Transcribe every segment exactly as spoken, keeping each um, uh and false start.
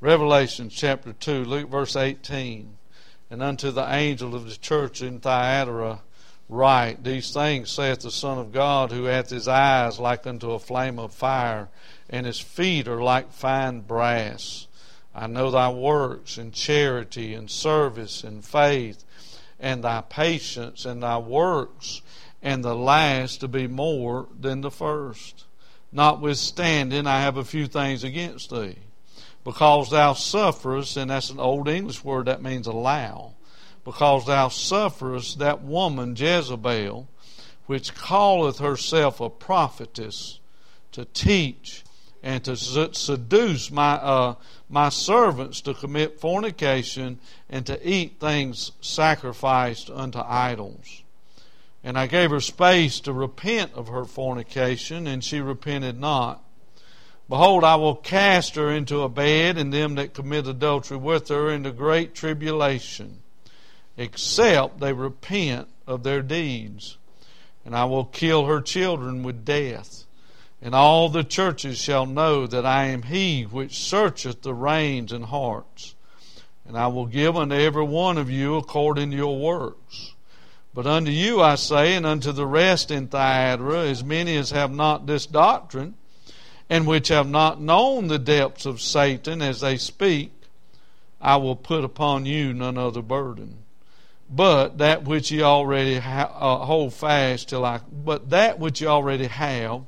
Revelation chapter two, look at verse eighteen. And unto the angel of the church in Thyatira write, These things saith the Son of God, who hath his eyes like unto a flame of fire, and his feet are like fine brass. I know thy works, and charity, and service, and faith, and thy patience, and thy works, and the last to be more than the first. Notwithstanding, I have a few things against thee, because thou sufferest, and that's an old English word that means allow, because thou sufferest that woman Jezebel, which calleth herself a prophetess, to teach and to seduce my uh, my servants to commit fornication and to eat things sacrificed unto idols. And I gave her space to repent of her fornication, and she repented not. Behold, I will cast her into a bed, and them that commit adultery with her into great tribulation, except they repent of their deeds. And I will kill her children with death. And all the churches shall know that I am He which searcheth the reins and hearts. And I will give unto every one of you according to your works. But unto you I say, and unto the rest in Thyatira, as many as have not this doctrine, and which have not known the depths of Satan as they speak, I will put upon you none other burden. But that which ye already ha- uh, hold fast till I, but that which ye already have,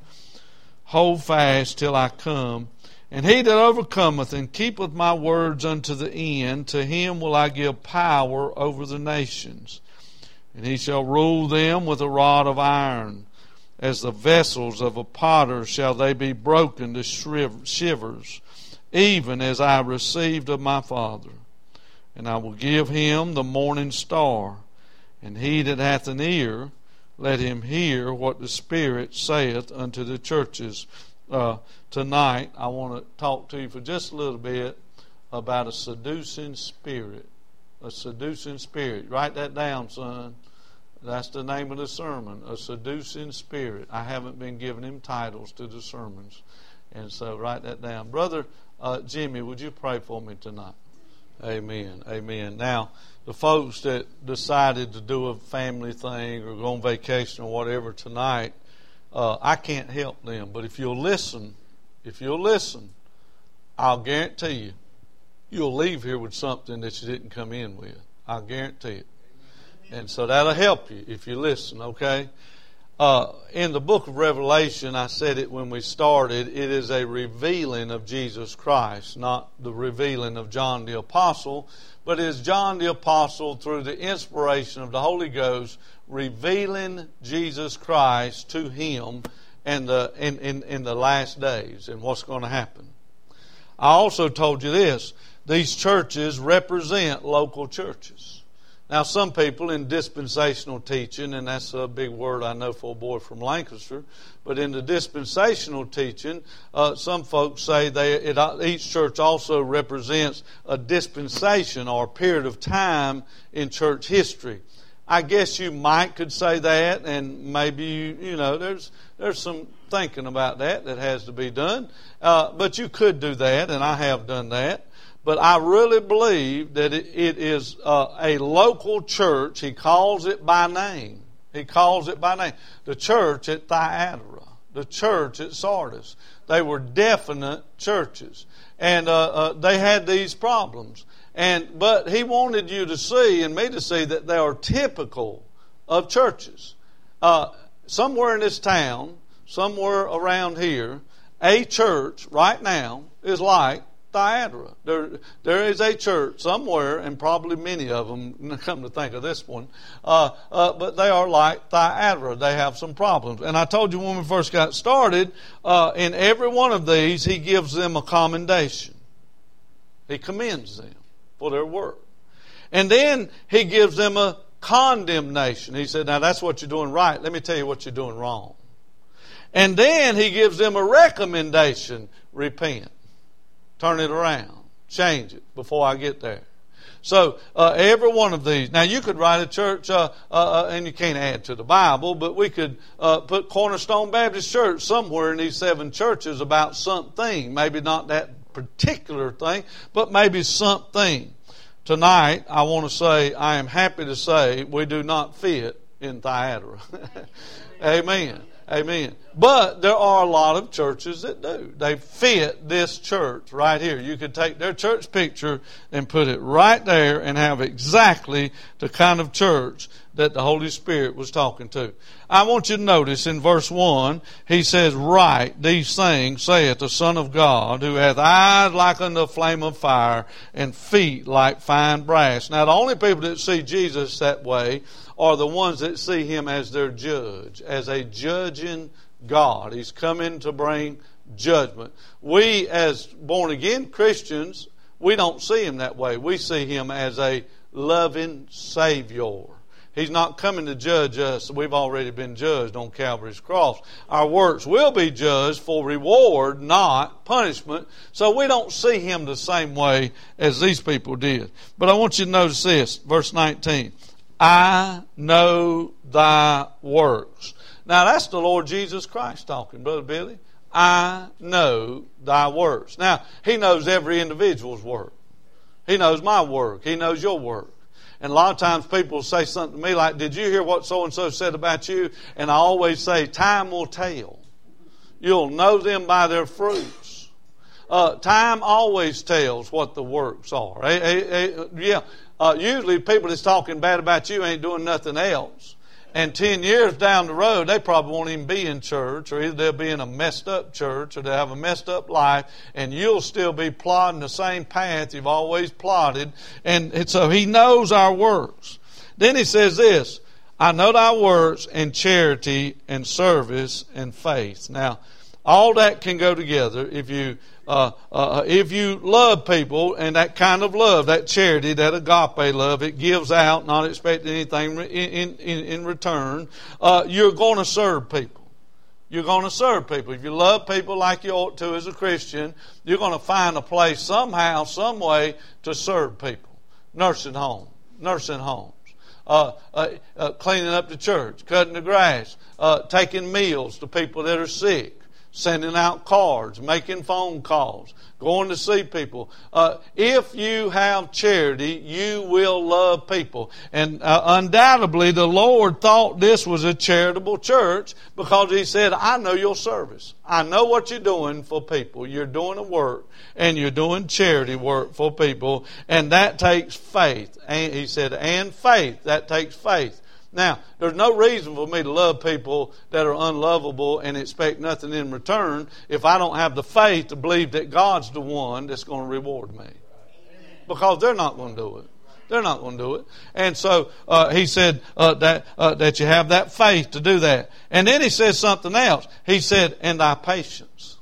hold fast till I come. And he that overcometh and keepeth my words unto the end, to him will I give power over the nations. And he shall rule them with a rod of iron. As the vessels of a potter shall they be broken to shivers, even as I received of my Father. And I will give him the morning star. And he that hath an ear, let him hear what the Spirit saith unto the churches. Uh, tonight, I want to talk to you for just a little bit about a seducing spirit. A seducing spirit. Write that down, son. That's the name of the sermon, a seducing spirit. I haven't been giving him titles to the sermons. And so write that down. Brother uh, Jimmy, would you pray for me tonight? Amen. Amen. Now, the folks that decided to do a family thing or go on vacation or whatever tonight, uh, I can't help them. But if you'll listen, if you'll listen, I'll guarantee you, you'll leave here with something that you didn't come in with. I'll guarantee it. And so that'll help you if you listen, okay? Uh, in the book of Revelation, I said it when we started, it is a revealing of Jesus Christ, not the revealing of John the Apostle, but it is John the Apostle, through the inspiration of the Holy Ghost, revealing Jesus Christ to him and the, in, in, in the last days and what's going to happen. I also told you this, these churches represent local churches. Now, some people in dispensational teaching, and that's a big word I know for a boy from Lancaster, but in the dispensational teaching, uh, some folks say they it, each church also represents a dispensation or a period of time in church history. I guess you might could say that, and maybe, you, you know, there's there's some thinking about that that has to be done. Uh, but you could do that, and I have done that. But I really believe that it, it is uh, a local church. He calls it by name. He calls it by name. The church at Thyatira, the church at Sardis. They were definite churches. And uh, uh, they had these problems. And But he wanted you to see, and me to see, that they are typical of churches. Uh, somewhere in this town, somewhere around here, a church right now is like Thyatira. There, there is a church somewhere, and probably many of them, come to think of this one, uh, uh, but they are like Thyatira. They have some problems. And I told you when we first got started, uh, in every one of these, he gives them a commendation. He commends them for their work. And then he gives them a condemnation. He said, now that's what you're doing right. Let me tell you what you're doing wrong. And then he gives them a recommendation. Repent. Turn it around. Change it before I get there. So uh, every one of these. Now you could write a church, uh, uh, and you can't add to the Bible, but we could uh, put Cornerstone Baptist Church somewhere in these seven churches about something. Maybe not that particular thing, but maybe something. Tonight, I want to say, I am happy to say, we do not fit in Thyatira. Amen. Amen. But there are a lot of churches that do. They fit this church right here. You could take their church picture and put it right there and have exactly the kind of church that the Holy Spirit was talking to. I want you to notice in verse one, he says, "Write these things, saith the Son of God, who hath eyes like unto a flame of fire, and feet like fine brass." Now, the only people that see Jesus that way are the ones that see Him as their judge, as a judging God. He's coming to bring judgment. We, as born-again Christians, we don't see Him that way. We see Him as a loving Savior. He's not coming to judge us. We've already been judged on Calvary's cross. Our works will be judged for reward, not punishment. So we don't see Him the same way as these people did. But I want you to notice this, verse nineteen. "I know thy works." Now that's the Lord Jesus Christ talking, Brother Billy. I know thy works. Now, He knows every individual's work. He knows my work. He knows your work. And a lot of times people say something to me like, "Did you hear what so-and-so said about you?" And I always say, time will tell. You'll know them by their fruits. Uh, time always tells what the works are. Eh, eh, eh, yeah. Uh, usually people that's talking bad about you ain't doing nothing else. And ten years down the road, they probably won't even be in church, or either they'll be in a messed up church, or they'll have a messed up life, and you'll still be plodding the same path you've always plodded. And, and so He knows our works. Then He says this, "I know thy works, and charity, and service, and faith." Now, all that can go together if you uh, uh, if you love people, and that kind of love, that charity, that agape love, it gives out, not expecting anything in, in, in return. Uh, you're going to serve people. You're going to serve people. If you love people like you ought to as a Christian, you're going to find a place somehow, some way to serve people. Nursing home, nursing homes. Uh, uh, uh, cleaning up the church, cutting the grass, uh, taking meals to people that are sick, sending out cards, making phone calls, going to see people. Uh, if you have charity, you will love people. And uh, undoubtedly, the Lord thought this was a charitable church because He said, "I know your service. I know what you're doing for people. You're doing a work, and you're doing charity work for people, and that takes faith." And He said, "And faith." That takes faith. Now, there's no reason for me to love people that are unlovable and expect nothing in return if I don't have the faith to believe that God's the one that's going to reward me. Because they're not going to do it. They're not going to do it. And so uh, He said uh, that uh, that you have that faith to do that. And then He says something else. He said, "And thy patience."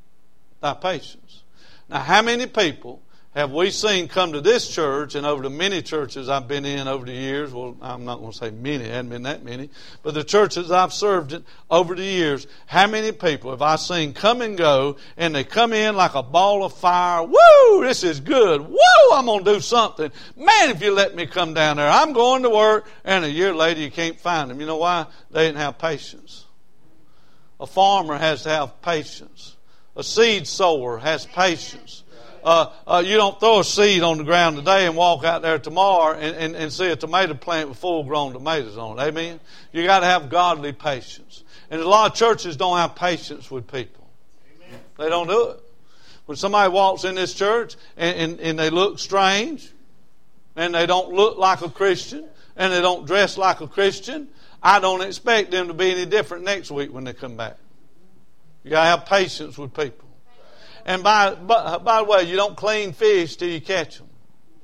Thy patience. Now, how many people have we seen come to this church, and over the many churches I've been in over the years? Well, I'm not going to say many, it hasn't been that many, but the churches I've served in over the years, how many people have I seen come and go, and they come in like a ball of fire? Woo, this is good. Woo, I'm going to do something. Man, if you let me come down there, I'm going to work, and a year later you can't find them. You know why? They didn't have patience. A farmer has to have patience. A seed sower has patience. Uh, uh, you don't throw a seed on the ground today and walk out there tomorrow and, and, and see a tomato plant with full-grown tomatoes on it. Amen? You got to have godly patience. And a lot of churches don't have patience with people. Amen. They don't do it. When somebody walks in this church and, and, and they look strange, and they don't look like a Christian, and they don't dress like a Christian, I don't expect them to be any different next week when they come back. You got to have patience with people. And by, by by the way, you don't clean fish till you catch them.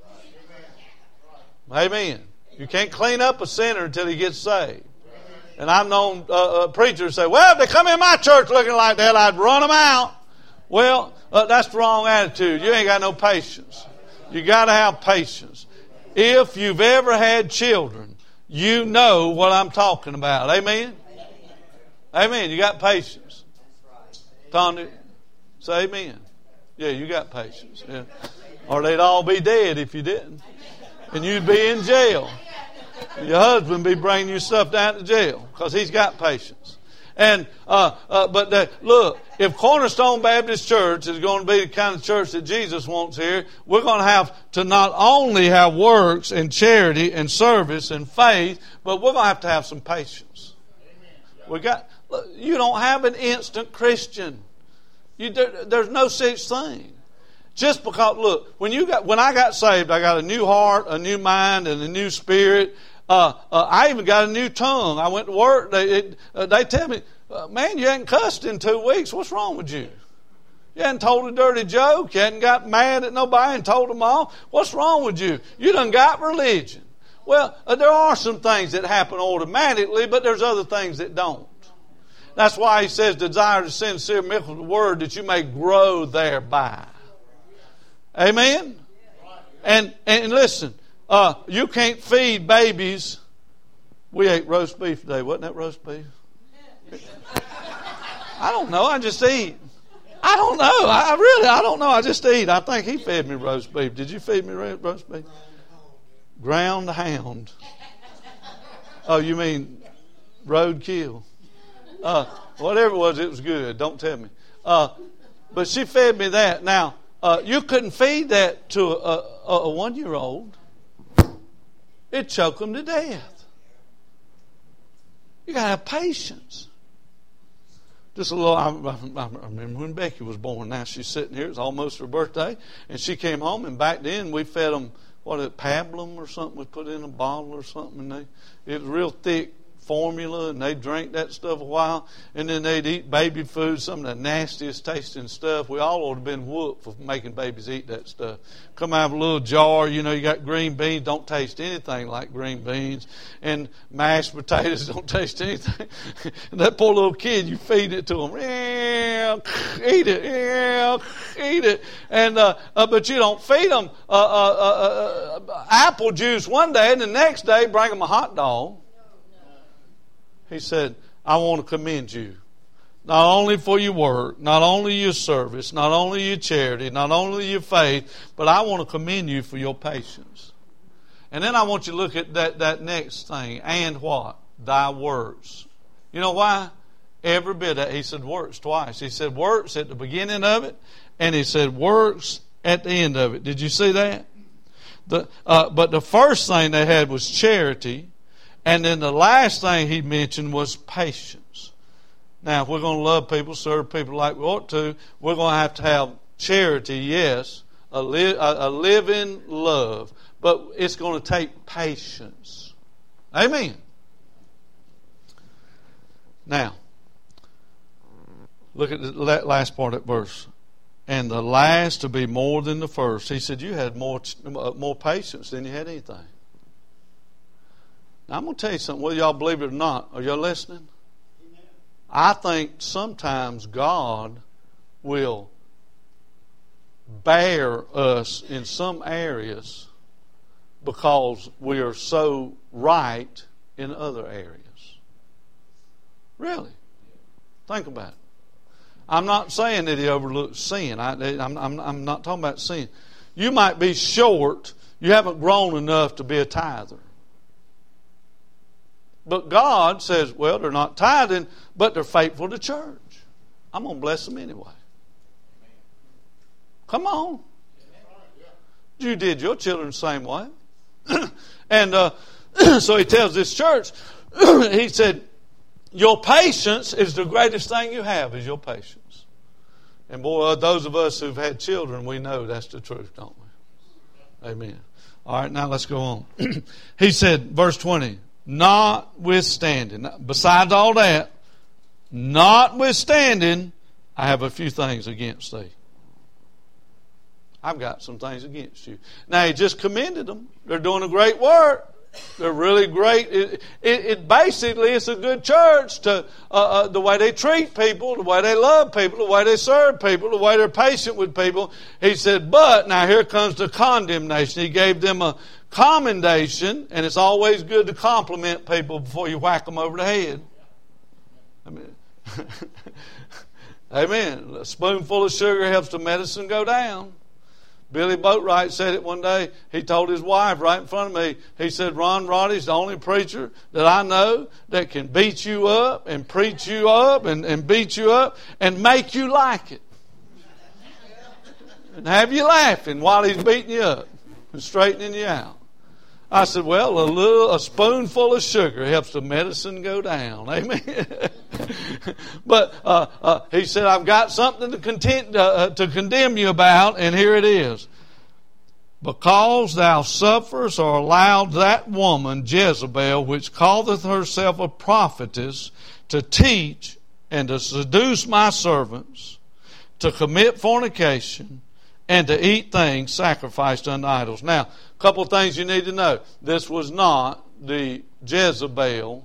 Amen. You can't clean up a sinner until he gets saved. And I've known uh, uh, preachers say, "Well, if they come in my church looking like that, I'd run them out." Well, uh, that's the wrong attitude. You ain't got no patience. You got to have patience. If you've ever had children, you know what I'm talking about. Amen. Amen. You got patience. Tony, say amen. Yeah, you got patience. Yeah. Or they'd all be dead if you didn't. And you'd be in jail. Your husband be bringing your stuff down to jail because he's got patience. And uh, uh, but the, look, if Cornerstone Baptist Church is going to be the kind of church that Jesus wants here, we're going to have to not only have works and charity and service and faith, but we're going to have to have some patience. We got. Look, you don't have an instant Christian. You, there, there's no such thing. Just because, look, when you got when I got saved, I got a new heart, a new mind, and a new spirit. Uh, uh, I even got a new tongue. I went to work. They, it, uh, they tell me, uh, man, you hadn't cussed in two weeks. What's wrong with you? You hadn't told a dirty joke. You hadn't got mad at nobody and told them off. What's wrong with you? You done got religion. Well, uh, there are some things that happen automatically, but there's other things that don't. That's why he says, desire the sincere milk of the word that you may grow thereby. Amen? And, and listen, uh, you can't feed babies. We ate roast beef today. Wasn't that roast beef? I don't know. I just eat. I don't know. I really, I don't know. I just eat. I think he fed me roast beef. Did you feed me roast beef? Ground hound. Oh, you mean roadkill? Uh, whatever it was, it was good. Don't tell me. Uh, but she fed me that. Now, uh, you couldn't feed that to a, a, a one-year-old. It'd choke them to death. You got to have patience. Just a little, I, I, I remember when Becky was born. Now she's sitting here. It's almost her birthday. And she came home, and back then we fed them, what is it, pablum or something we put in a bottle or something. And they, it was real thick formula, and they'd drink that stuff a while, and then they'd eat baby food, some of the nastiest tasting stuff. We all ought to have been whooped for making babies eat that stuff. Come out of a little jar, you know, you got green beans, don't taste anything like green beans, and mashed potatoes don't taste anything. And that poor little kid, you feed it to them, yeah, eat it, yeah, eat it, and uh, uh, but you don't feed them uh, uh, uh, uh, apple juice one day, and the next day bring them a hot dog. He said, I want to commend you, not only for your work, not only your service, not only your charity, not only your faith, but I want to commend you for your patience. And then I want you to look at that, that next thing. And what? Thy works. You know why? Every bit of it. He said works twice. He said works at the beginning of it, and he said works at the end of it. Did you see that? The, uh, but the first thing they had was charity. And then the last thing he mentioned was patience. Now, if we're going to love people, serve people like we ought to, we're going to have to have charity, yes, a, li- a, a living love. But it's going to take patience. Amen. Now, look at the last part of that verse. And the last to be more than the first. He said you had more, more patience than you had anything. Now, I'm going to tell you something, whether y'all believe it or not. Are y'all listening? Amen. I think sometimes God will bear us in some areas because we are so right in other areas. Really. Think about it. I'm not saying that He overlooks sin. I, I'm, I'm, I'm not talking about sin. You might be short. You haven't grown enough to be a tither. But God says, well, they're not tithing, but they're faithful to church. I'm going to bless them anyway. Come on. You did your children the same way. And uh, so He tells this church, He said, your patience is the greatest thing you have, is your patience. And boy, uh, those of us who've had children, we know that's the truth, don't we? Amen. All right, now let's go on. He said, verse twenty, notwithstanding, besides all that, notwithstanding, I have a few things against thee. I've got some things against you. Now, He just commended them. They're doing a great work. They're really great. It, it, it basically, it's a good church to uh, uh, the way they treat people, the way they love people, the way they serve people, the way they're patient with people. He said, but now here comes the condemnation. He gave them a commendation, and it's always good to compliment people before you whack them over the head. I mean, amen. A spoonful of sugar helps the medicine go down. Billy Boatwright said it one day. He told his wife right in front of me, he said, Ron Roddy's the only preacher that I know that can beat you up and preach you up and, and beat you up and make you like it. And have you laughing while he's beating you up and straightening you out. I said, well, a little, a spoonful of sugar helps the medicine go down. Amen. But uh, uh, he said, I've got something to, content, uh, to condemn you about, and here it is. Because thou sufferest or allowed that woman, Jezebel, which calleth herself a prophetess, to teach and to seduce my servants, to commit fornication, and to eat things sacrificed unto idols. Now, a couple of things you need to know. This was not the Jezebel.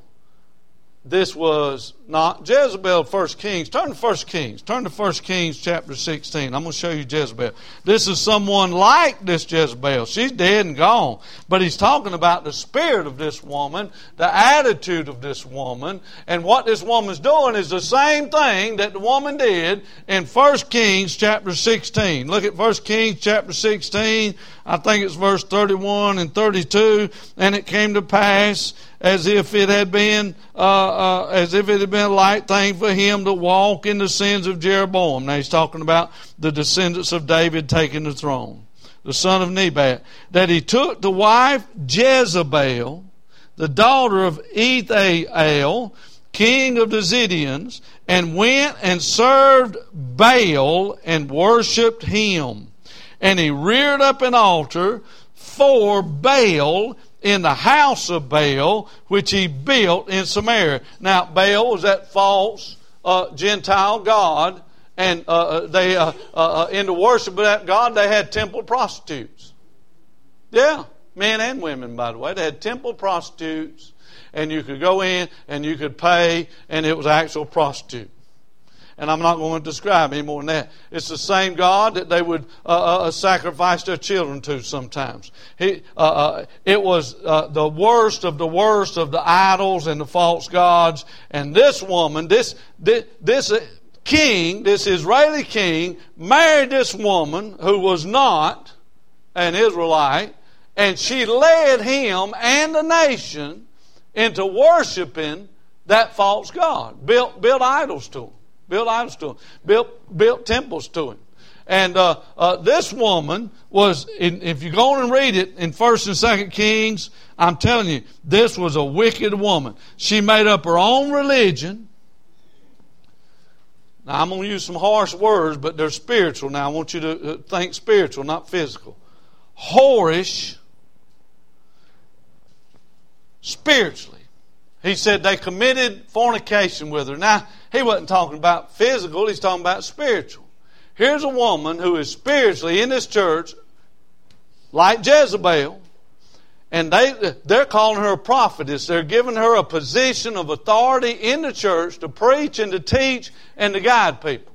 This was not Jezebel, First Kings. Turn to First Kings. Turn to First Kings chapter sixteen. I'm going to show you Jezebel. This is someone like this Jezebel. She's dead and gone. But he's talking about the spirit of this woman, the attitude of this woman, and what this woman's doing is the same thing that the woman did in First Kings chapter sixteen. Look at First Kings chapter sixteen. I think it's verse thirty-one and thirty-two. And it came to pass, as if it had been uh, uh, as if it had been a light thing for him to walk in the sins of Jeroboam. Now he's talking about the descendants of David taking the throne, the son of Nebat, that he took the wife Jezebel, the daughter of Ethael, king of the Zidonians, and went and served Baal and worshipped him. And he reared up an altar for Baal in the house of Baal, which he built in Samaria. Now, Baal was that false uh, Gentile god, and uh, they uh, uh, in the worship of that god, they had temple prostitutes. Yeah, men and women, by the way. They had temple prostitutes, and you could go in and you could pay, and it was actual prostitute. And I'm not going to describe any more than that. It's the same God that they would uh, uh, sacrifice their children to sometimes. He, uh, uh, it was uh, the worst of the worst of the idols and the false gods. And this woman, this, this, this king, this Israeli king, married this woman who was not an Israelite. And she led him and the nation into worshiping that false god. Built, built idols to him. Built idols to him. Built, built temples to him. And uh, uh, this woman was, in, if you go on and read it in First and Second Kings, I'm telling you, this was a wicked woman. She made up her own religion. Now, I'm going to use some harsh words, but they're spiritual. Now, I want you to think spiritual, not physical. Whorish, spiritually. He said they committed fornication with her. Now, he wasn't talking about physical, he's talking about spiritual. Here's a woman who is spiritually in this church, like Jezebel, and they, they're calling her a prophetess. They're giving her a position of authority in the church to preach and to teach and to guide people.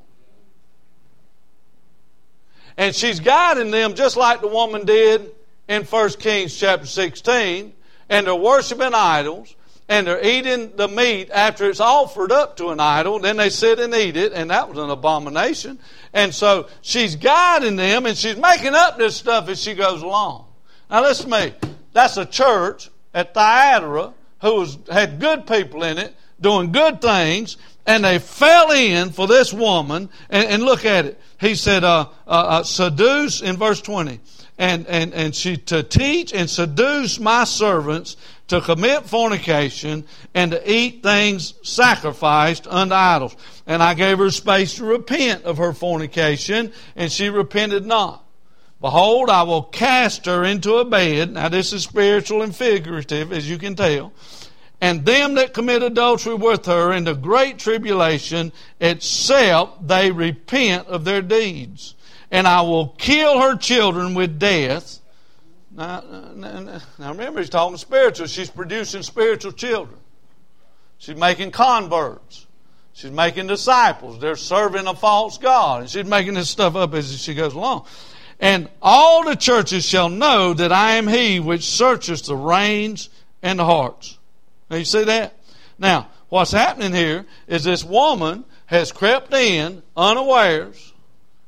And she's guiding them just like the woman did in First Kings chapter sixteen, and they're worshiping idols. And they're eating the meat after it's offered up to an idol. Then they sit and eat it, and that was an abomination. And so she's guiding them, and she's making up this stuff as she goes along. Now listen to me. That's a church at Thyatira who was, had good people in it, doing good things, and they fell in for this woman. And, and look at it. He said, uh, uh, uh, seduce, in verse twenty, and, and, and she to teach and seduce my servants to commit fornication, and to eat things sacrificed unto idols. And I gave her space to repent of her fornication, and she repented not. Behold, I will cast her into a bed. Now this is spiritual and figurative, as you can tell. And them that commit adultery with her into great tribulation, except they repent of their deeds. And I will kill her children with death. Now, now, now remember, he's talking spiritual. She's producing spiritual children. She's making converts. She's making disciples. They're serving a false god. And she's making this stuff up as she goes along. And all the churches shall know that I am he which searcheth the reins and the hearts. Now you see that? Now, what's happening here is this woman has crept in unawares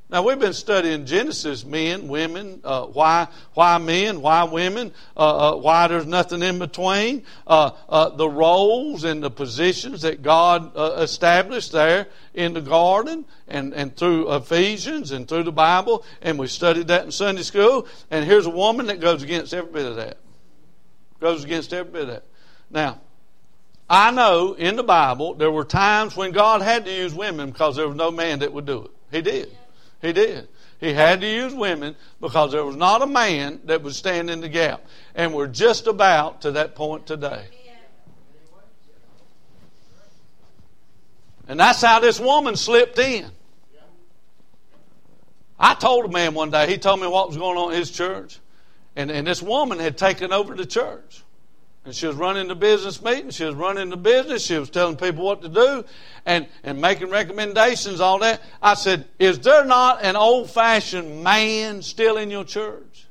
Now, we've been studying Genesis, men, women, uh, why why men, why women, uh, uh, why there's nothing in between, uh, uh, the roles and the positions that God uh, established there in the garden and, and through Ephesians and through the Bible, and we studied that in Sunday school, and here's a woman that goes against every bit of that. Goes against every bit of that. Now, I know in the Bible there were times when God had to use women because there was no man that would do it. He did. He did. He had to use women because there was not a man that would stand in the gap. And we're just about to that point today. And that's how this woman slipped in. I told a man one day, he told me what was going on in his church. And, and this woman had taken over the church. And she was running the business meeting. She was running the business. She was telling people what to do and, and making recommendations, all that. I said, is there not an old-fashioned man still in your church?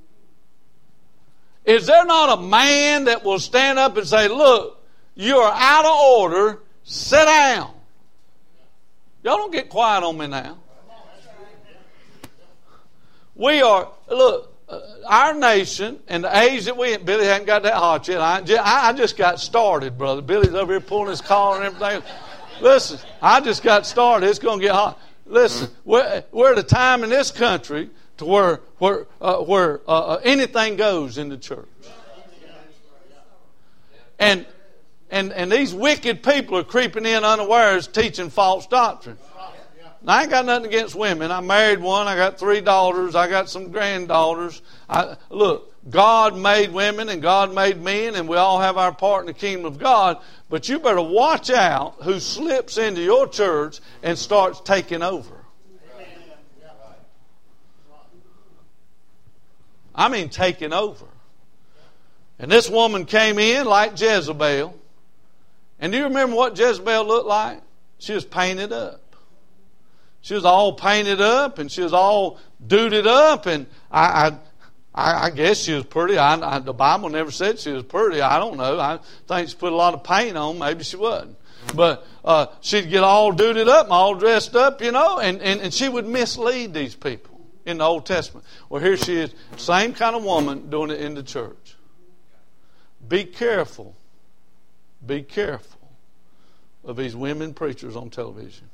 Is there not a man that will stand up and say, look, you are out of order. Sit down. Y'all don't get quiet on me now. We are, look, Uh, our nation and the age that we in, Billy hadn't got that hot yet. I, I just got started, brother. Billy's over here pulling his collar and everything. Listen, I just got started. It's going to get hot. Listen, we're, we're at a time in this country to where where uh, where uh, anything goes in the church, and and and these wicked people are creeping in unawares, teaching false doctrine. Now, I ain't got nothing against women. I married one. I got three daughters. I got some granddaughters. I, look, God made women and God made men, and we all have our part in the kingdom of God. But you better watch out who slips into your church and starts taking over. I mean taking over. And this woman came in like Jezebel. And do you remember what Jezebel looked like? She was painted up. She was all painted up and she was all duded up, and I, I, I guess she was pretty. I, I, the Bible never said she was pretty. I don't know. I think she put a lot of paint on. Maybe she wasn't. But uh, she'd get all duded up and all dressed up, you know, and, and, and she would mislead these people in the Old Testament. Well, here she is, same kind of woman doing it in the church. Be careful. Be careful of these women preachers on television.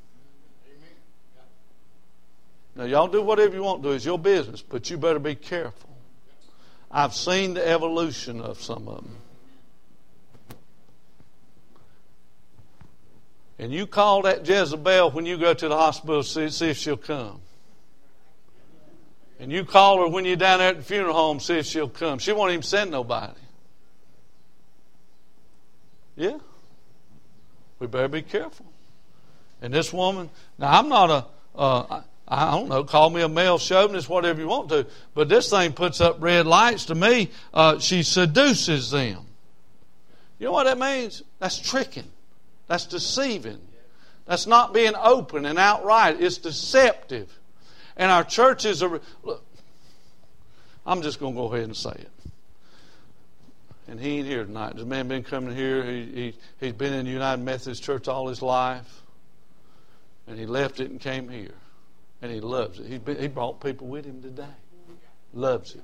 Now, y'all do whatever you want to do. It's your business, but you better be careful. I've seen the evolution of some of them. And you call that Jezebel when you go to the hospital to see, see if she'll come. And you call her when you're down there at the funeral home, see if she'll come. She won't even send nobody. Yeah. We better be careful. And this woman, now I'm not a... Uh, I don't know, call me a male chauvinist, whatever you want to. But this thing puts up red lights to me. Uh, she seduces them. You know what that means? That's tricking. That's deceiving. That's not being open and outright. It's deceptive. And our churches are... Look, I'm just going to go ahead and say it. And he ain't here tonight. This man been coming here. He, he, he's been in the United Methodist Church all his life. And he left it and came here. And he loves it. He's been, he brought people with him today. Loves it.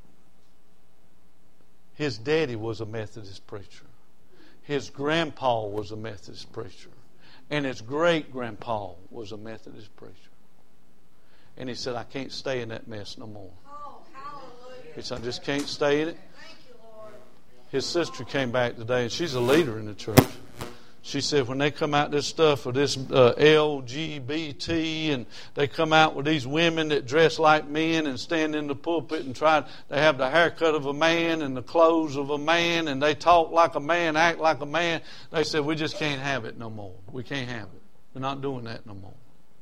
His daddy was a Methodist preacher. His grandpa was a Methodist preacher. And his great-grandpa was a Methodist preacher. And he said, I can't stay in that mess no more. He said, I just can't stay in it. His sister came back today, and she's a leader in the church. She said when they come out this stuff with this uh, L G B T, and they come out with these women that dress like men and stand in the pulpit and try, they have the haircut of a man and the clothes of a man, and they talk like a man, act like a man. They said, we just can't have it no more. We can't have it. We're not doing that no more.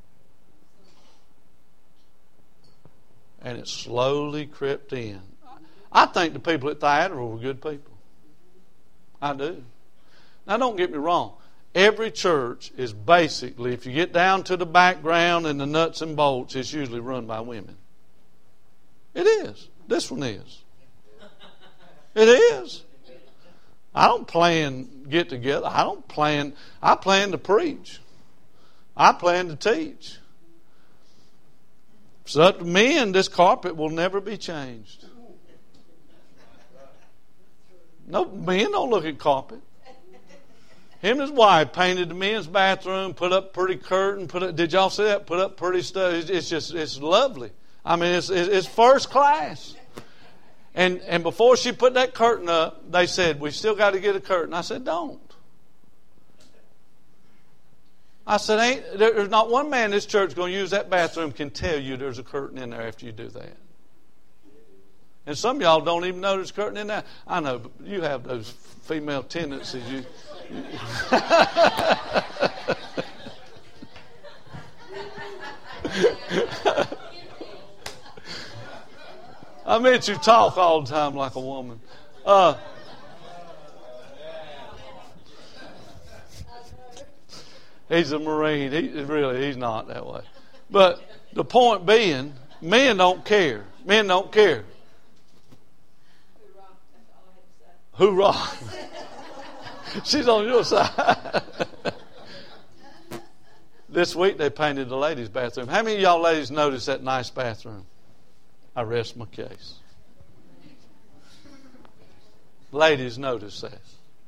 And it slowly crept in. I think the people at Thyatira were good people. I do. Now, don't get me wrong. Every church is basically, if you get down to the background and the nuts and bolts, it's usually run by women. It is. This one is. It is. I don't plan get together. I don't plan. I plan to preach. I plan to teach. If it's up to men, this carpet will never be changed. No, men don't look at carpet. Him and his wife painted the men's bathroom, put up pretty curtain, put up, did y'all see that? Put up pretty stuff. It's, it's just, it's lovely. I mean, it's, it's first class. And and before she put that curtain up, they said, we still got to get a curtain. I said, don't. I said, ain't there's not one man in this church going to use that bathroom can tell you there's a curtain in there after you do that. And some of y'all don't even know there's a curtain in there. I know, but you have those female tendencies. You, you I meant you talk all the time like a woman. Uh, he's a Marine. He really, he's not that way. But the point being, men don't care. Men don't care. Hoorah. She's on your side. This week they painted the ladies' bathroom. How many of y'all ladies noticed that nice bathroom? I rest my case. Ladies, notice that.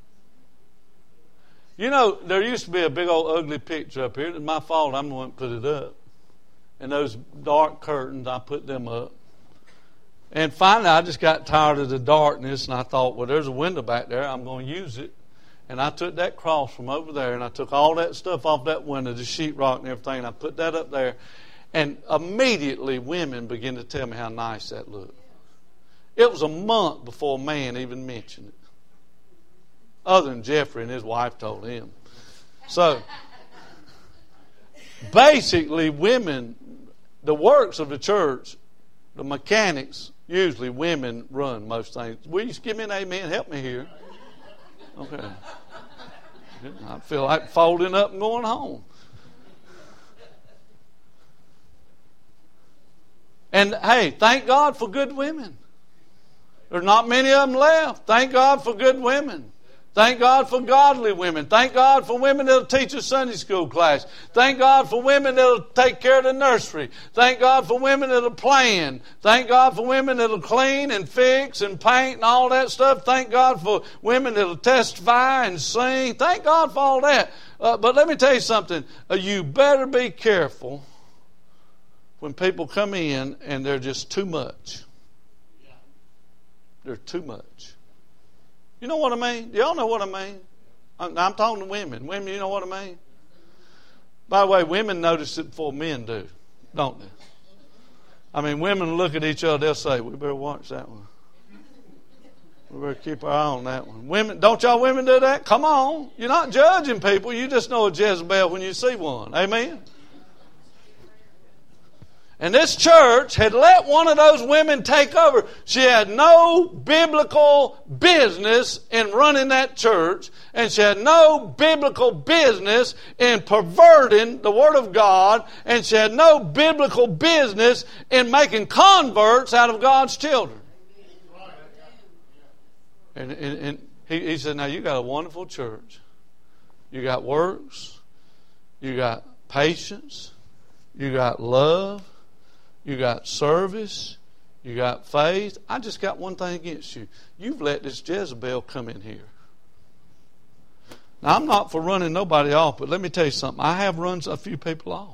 You know, there used to be a big old ugly picture up here. It's my fault. I'm the one that put it up. And those dark curtains, I put them up. And finally, I just got tired of the darkness, and I thought, well, there's a window back there. I'm going to use it. And I took that cross from over there, and I took all that stuff off that window, the sheetrock and everything, and I put that up there. And immediately women began to tell me how nice that looked. It was a month before a man even mentioned it. Other than Jeffrey and his wife told him. So, basically women, the works of the church, the mechanics, usually women run most things. Will you give me an amen? Help me here. Okay. I feel like folding up and going home. And hey, thank God for good women. There's not many of them left. Thank God for good women. Thank God for godly women. Thank God for women that'll teach a Sunday school class. Thank God for women that'll take care of the nursery. Thank God for women that'll plan. Thank God for women that'll clean and fix and paint and all that stuff. Thank God for women that'll testify and sing. Thank God for all that. Uh, but let me tell you something. Uh, you better be careful when people come in and they're just too much. They're too much. You know what I mean? Do y'all know what I mean? I'm, I'm talking to women. Women, you know what I mean? By the way, women notice it before men do, don't they? I mean, women look at each other, they'll say, we better watch that one. We better keep our eye on that one. Women, don't y'all women do that? Come on. You're not judging people. You just know a Jezebel when you see one. Amen? And this church had let one of those women take over. She had no biblical business in running that church. And she had no biblical business in perverting the Word of God. And she had no biblical business in making converts out of God's children. And, and, and he, he said, now you got a wonderful church. You got works. You got patience. You got love. You got service. You got faith. I just got one thing against you. You've let this Jezebel come in here. Now, I'm not for running nobody off, but let me tell you something. I have run a few people off.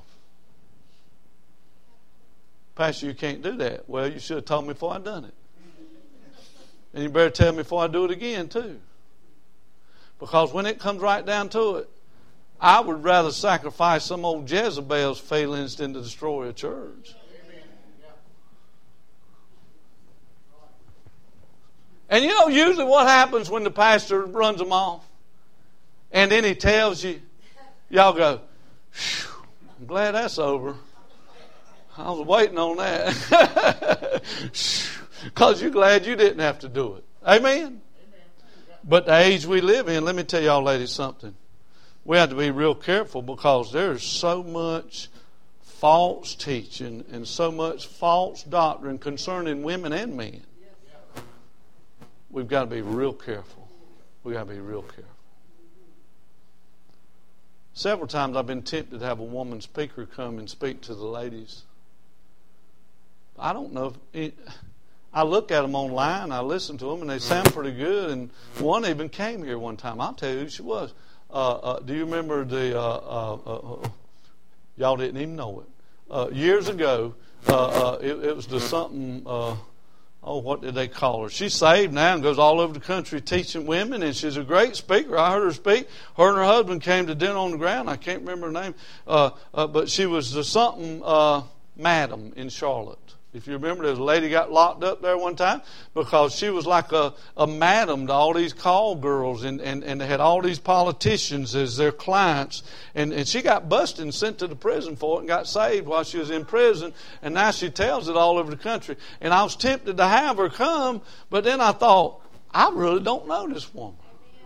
Pastor, you can't do that. Well, you should have told me before I done it. And you better tell me before I do it again, too. Because when it comes right down to it, I would rather sacrifice some old Jezebel's feelings than to destroy a church. And you know usually what happens when the pastor runs them off? And then he tells you, y'all go, I'm glad that's over. I was waiting on that. Because you're glad you didn't have to do it. Amen? But the age we live in, let me tell y'all ladies something. We have to be real careful because there's so much false teaching and so much false doctrine concerning women and men. We've got to be real careful. We've got to be real careful. Several times I've been tempted to have a woman speaker come and speak to the ladies. I don't know if it, I look at them online, I listen to them, and they sound pretty good. And one even came here one time. I'll tell you who she was. Uh, uh, do you remember the? Uh, uh, uh, y'all didn't even know it. Uh, years ago, uh, uh, it, it was the something. Uh, oh, what did they call her? She's saved now and goes all over the country teaching women, and she's a great speaker. I heard her speak. Her and her husband came to dinner on the ground. I can't remember her name, uh, uh, but she was the something uh, madam in Charlotte. If you remember, there was a lady got locked up there one time because she was like a, a madam to all these call girls, and, and, and they had all these politicians as their clients. And, and she got busted and sent to the prison for it and got saved while she was in prison. And now she tells it all over the country. And I was tempted to have her come, but then I thought, I really don't know this woman.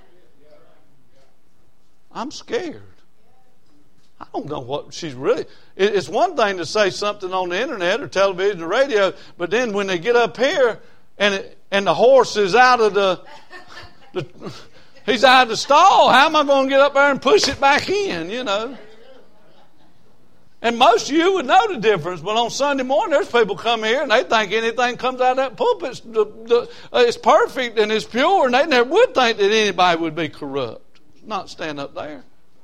I'm scared. I don't know what she's really... It's one thing to say something on the internet or television or radio, but then when they get up here and it, and the horse is out of the, the... He's out of the stall, how am I going to get up there and push it back in, you know? And most of you would know the difference, but on Sunday morning there's people come here and they think anything comes out of that pulpit is the, the, uh, it's perfect and it's pure, and they never would think that anybody would be corrupt. Not stand up there.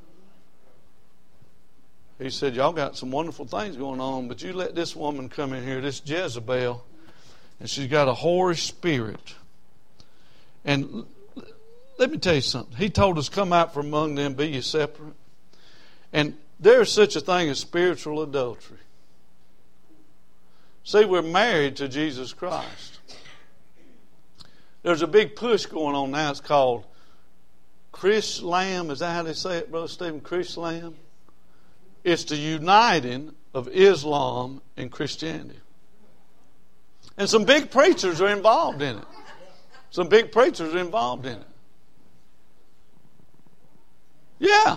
He said, y'all got some wonderful things going on, but you let this woman come in here, this Jezebel, and she's got a whorish spirit. And let me tell you something. He told us, come out from among them, be ye separate. And there's such a thing as spiritual adultery. See, we're married to Jesus Christ. There's a big push going on now. It's called Chrislam. Is that how they say it, Brother Stephen? Chrislam? It's the uniting of Islam and Christianity. And some big preachers are involved in it. Some big preachers are involved in it. Yeah.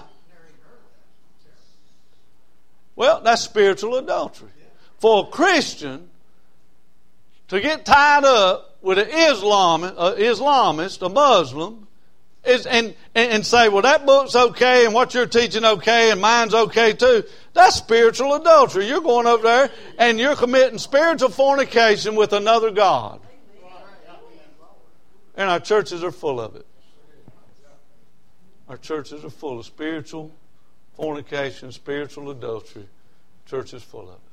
Well, that's spiritual adultery. For a Christian to get tied up with an Islam, uh, Islamist, a Muslim, is and, and, and say, well, that book's okay and what you're teaching okay and mine's okay too. That's spiritual adultery. You're going over there and you're committing spiritual fornication with another God. And our churches are full of it. Our churches are full of spiritual fornication, spiritual adultery. Church is full of it.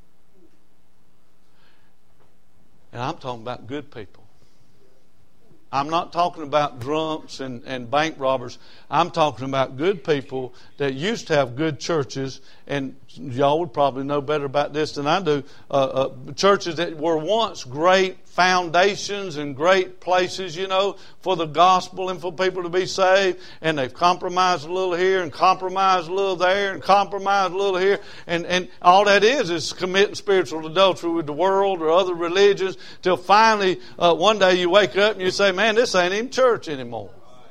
And I'm talking about good people. I'm not talking about drunks and, and bank robbers. I'm talking about good people that used to have good churches, and y'all would probably know better about this than I do. Uh, uh, churches that were once great foundations and great places, you know, for the gospel and for people to be saved, and they've compromised a little here and compromised a little there and compromised a little here, and, and all that is is committing spiritual adultery with the world or other religions till finally uh, one day you wake up and you say, man, this ain't even church anymore.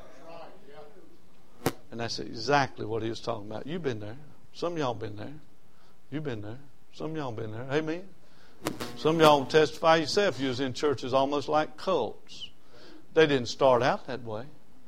And that's exactly what he was talking about. You've been there. Some of y'all been there. You've been there. Some of y'all been there. Amen. Some of y'all will testify yourself you was in churches almost like cults. They didn't start out that way.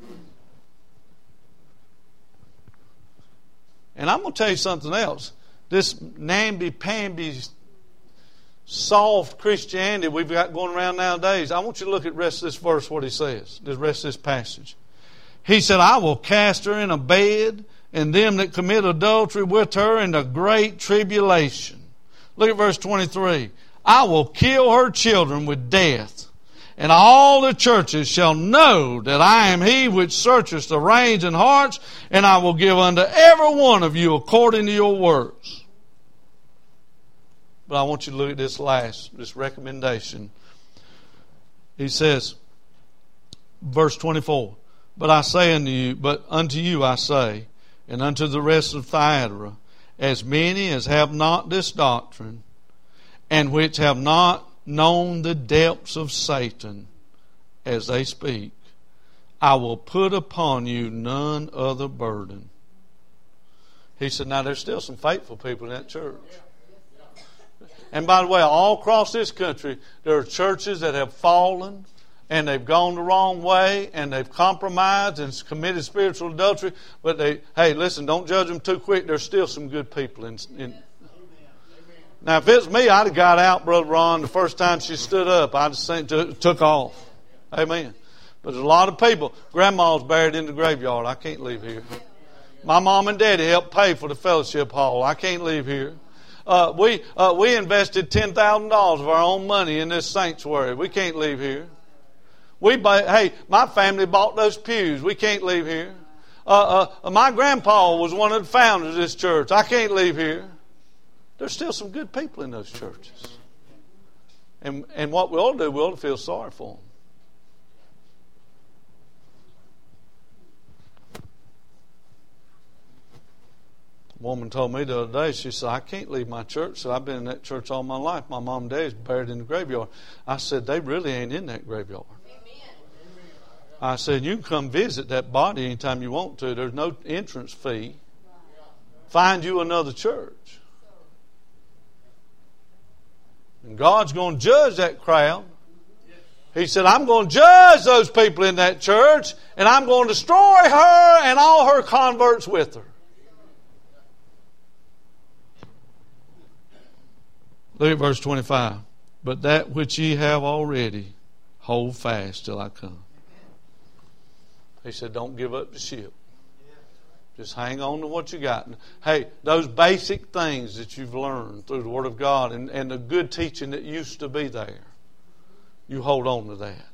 And I'm going to tell you something else. This namby-pamby soft Christianity we've got going around nowadays, I want you to look at the rest of this verse, what he says, the rest of this passage. He said, I will cast her in a bed, and them that commit adultery with her in a great tribulation. Look at verse twenty-three. I will kill her children with death, and all the churches shall know that I am he which searcheth the reins and hearts, and I will give unto every one of you according to your works. But I want you to look at this last, this recommendation. He says, verse twenty-four, But I say unto you, but unto you I say, and unto the rest of Thyatira, as many as have not this doctrine, and which have not known the depths of Satan, as they speak, I will put upon you none other burden. He said, now there's still some faithful people in that church. And by the way, all across this country, there are churches that have fallen, and they've gone the wrong way, and they've compromised and committed spiritual adultery. But they, hey, listen, don't judge them too quick. There's still some good people in. in Now, if it's me, I'd have got out, Brother Ron, the first time she stood up. I'd have seen, took off. Amen. But there's a lot of people. Grandma's buried in the graveyard. I can't leave here. My mom and daddy helped pay for the fellowship hall. I can't leave here. Uh, we uh, we invested ten thousand dollars of our own money in this sanctuary. We can't leave here. We buy, hey, my family bought those pews. We can't leave here. Uh, uh, my grandpa was one of the founders of this church. I can't leave here. There's still some good people in those churches. And and what we ought to do, we ought to feel sorry for them. A woman told me the other day, she said, I can't leave my church. So I've been in that church all my life. My mom and dad's buried in the graveyard. I said, they really ain't in that graveyard. I said, you can come visit that body anytime you want to. There's no entrance fee. Find you another church. And God's going to judge that crowd. He said, I'm going to judge those people in that church, and I'm going to destroy her and all her converts with her. Look at verse twenty-five. But that which ye have already, hold fast till I come. He said, don't give up the ship. Just hang on to what you got. Hey, those basic things that you've learned through the Word of God and, and the good teaching that used to be there, you hold on to that.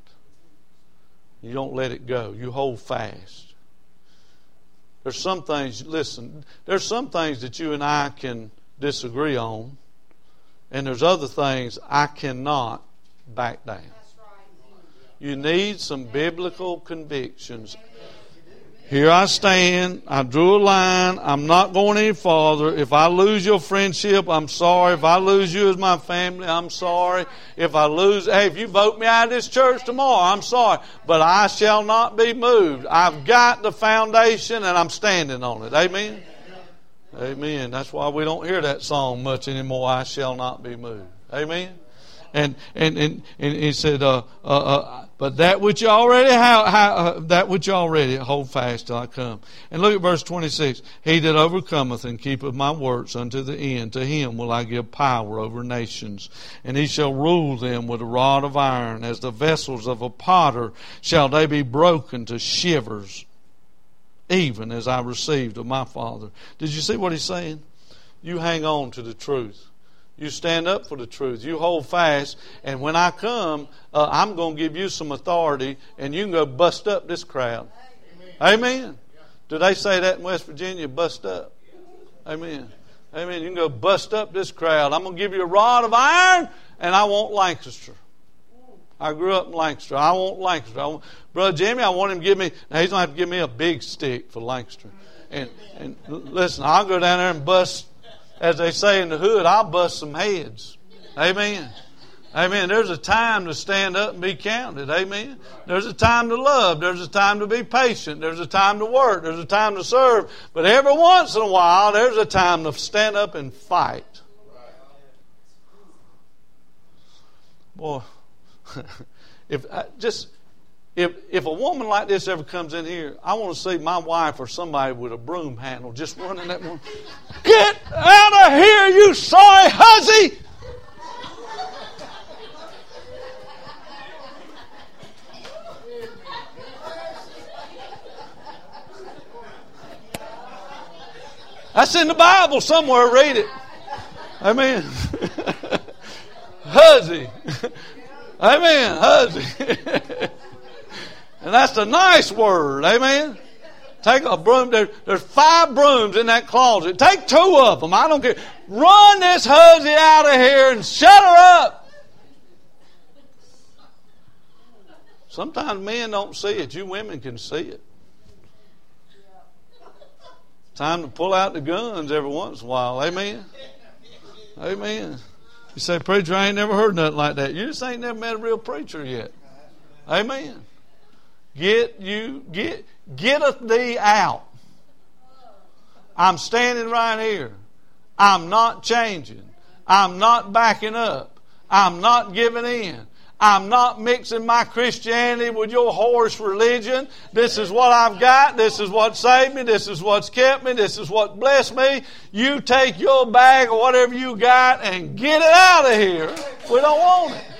You don't let it go. You hold fast. There's some things, listen, there's some things that you and I can disagree on, and there's other things I cannot back down. You need some biblical convictions. Here I stand. I drew a line. I'm not going any farther. If I lose your friendship, I'm sorry. If I lose you as my family, I'm sorry. If I lose, hey, if you vote me out of this church tomorrow, I'm sorry. But I shall not be moved. I've got the foundation and I'm standing on it. Amen? Amen. That's why we don't hear that song much anymore. I shall not be moved. Amen? And and and, and he said, uh, uh, uh, but that which you already have, uh, that which you already hold fast till I come. And look at verse twenty-six. He that overcometh and keepeth my works unto the end, to him will I give power over nations, and he shall rule them with a rod of iron, as the vessels of a potter shall they be broken to shivers, even as I received of my Father. Did you see what he's saying? You hang on to the truth. You stand up for the truth. You hold fast. And when I come, uh, I'm going to give you some authority, and you can go bust up this crowd. Amen. Amen. Do they say that in West Virginia? Bust up. Amen. Amen. You can go bust up this crowd. I'm going to give you a rod of iron, and I want Lancaster. I grew up in Lancaster. I want Lancaster. I want, Brother Jimmy, I want him to give me, now he's going to have to give me a big stick for Lancaster. And, and listen, I'll go down there and bust, as they say in the hood, I'll bust some heads. Amen. Amen. There's a time to stand up and be counted. Amen. There's a time to love. There's a time to be patient. There's a time to work. There's a time to serve. But every once in a while, there's a time to stand up and fight. Boy, if I just if if a woman like this ever comes in here, I want to see my wife or somebody with a broom handle just running that one. Get out of here, you sorry hussy! That's in the Bible somewhere. Read it. Amen. Hussy. Amen. Hussy. And that's the nice word. Amen. Take a broom. There, there's five brooms in that closet. Take two of them. I don't care. Run this hussy out of here and shut her up. Sometimes men don't see it. You women can see it. Time to pull out the guns every once in a while. Amen. Amen. You say, preacher, I ain't never heard nothing like that. You just ain't never met a real preacher yet. Amen. Get you, get, getteth thee out. I'm standing right here. I'm not changing. I'm not backing up. I'm not giving in. I'm not mixing my Christianity with your horse religion. This is what I've got. This is what saved me. This is what's kept me. This is what blessed me. You take your bag or whatever you got and get it out of here. We don't want it.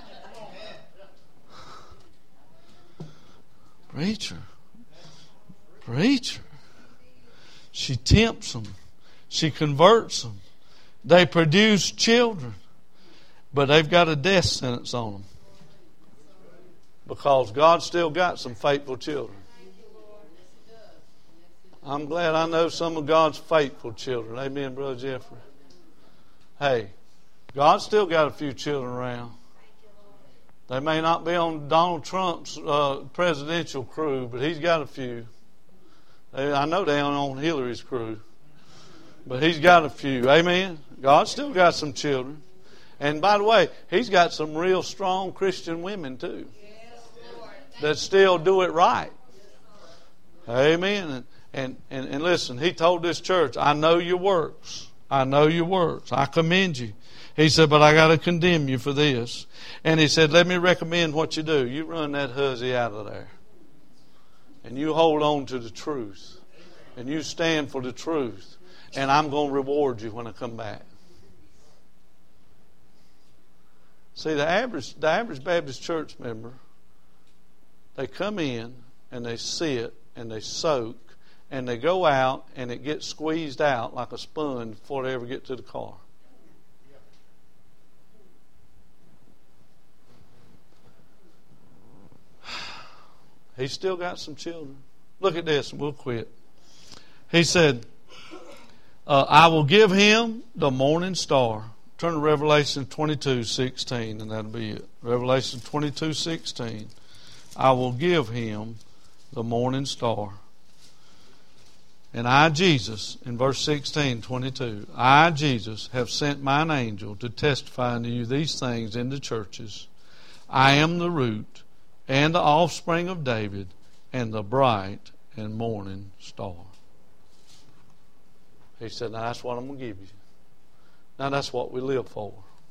Preacher. Preacher. She tempts them. She converts them. They produce children. But they've got a death sentence on them. Because God's still got some faithful children. I'm glad I know some of God's faithful children. Amen, Brother Jeffrey. Hey, God's still got a few children around. They may not be on Donald Trump's uh, presidential crew, but he's got a few. I know they aren't on Hillary's crew, but he's got a few. Amen. God's still got some children. And by the way, he's got some real strong Christian women too that still do it right. Amen. And, and, and, and listen, he told this church, I know your works. I know your works. I commend you. He said, but I got to condemn you for this. And he said, let me recommend what you do. You run that hussy out of there. And you hold on to the truth. And you stand for the truth. And I'm going to reward you when I come back. See, the average, the average Baptist church member, they come in and they sit and they soak and they go out and it gets squeezed out like a sponge before they ever get to the car. He's still got some children. Look at this and we'll quit. He said, uh, I will give him the morning star. Turn to Revelation twenty-two sixteen, and that'll be it. Revelation twenty-two sixteen. I will give him the morning star. And I, Jesus, in verse sixteen, twenty-two, I, Jesus, have sent mine angel to testify unto you these things in the churches. I am the root and the offspring of David and the bright and morning star. He said, now that's what I'm going to give you. Now that's what we live for.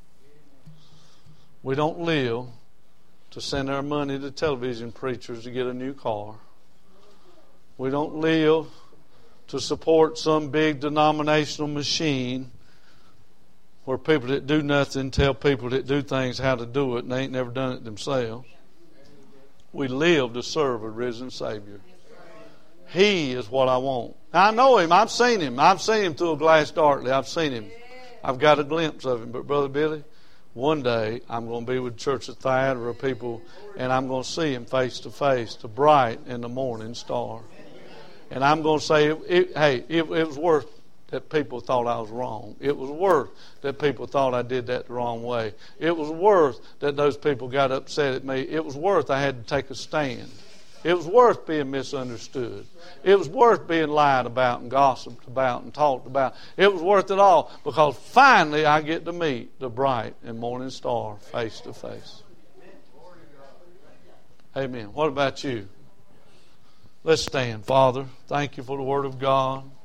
We don't live to send our money to television preachers to get a new car. We don't live to support some big denominational machine where people that do nothing tell people that do things how to do it and they ain't never done it themselves. We live to serve a risen Savior. He is what I want. Now, I know Him. I've seen Him. I've seen Him through a glass darkly. I've seen Him. I've got a glimpse of Him. But Brother Billy, one day I'm going to be with the Church of Thyatira people and I'm going to see Him face to face, the bright and the morning star. And I'm going to say, it, it, hey, it, it was worth that people thought I was wrong. It was worth that people thought I did that the wrong way. It was worth that those people got upset at me. It was worth I had to take a stand. It was worth being misunderstood. It was worth being lied about and gossiped about and talked about. It was worth it all because finally I get to meet the bright and morning star face to face. Amen. What about you? Let's stand. Father, thank you for the Word of God.